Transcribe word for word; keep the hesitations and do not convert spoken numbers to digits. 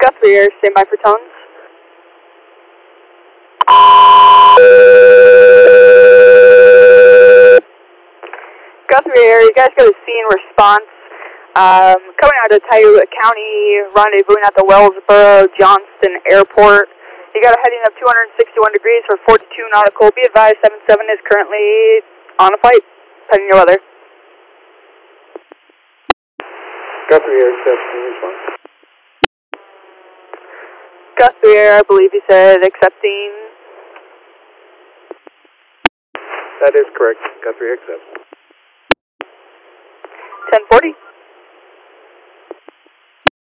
Guthrie Air, stand by for tones. Guthrie Air, you guys got a scene response. Um, coming out of Tioga County, rendezvousing at the Wellsboro Johnston Airport. You got a heading of two hundred sixty-one degrees for forty-two nautical. Be advised, seven seven is currently on a flight, pending your weather. Guthrie Air, accepting response. Guthrie Air, I believe you said accepting. That is correct. Guthrie Air, accept. ten forty.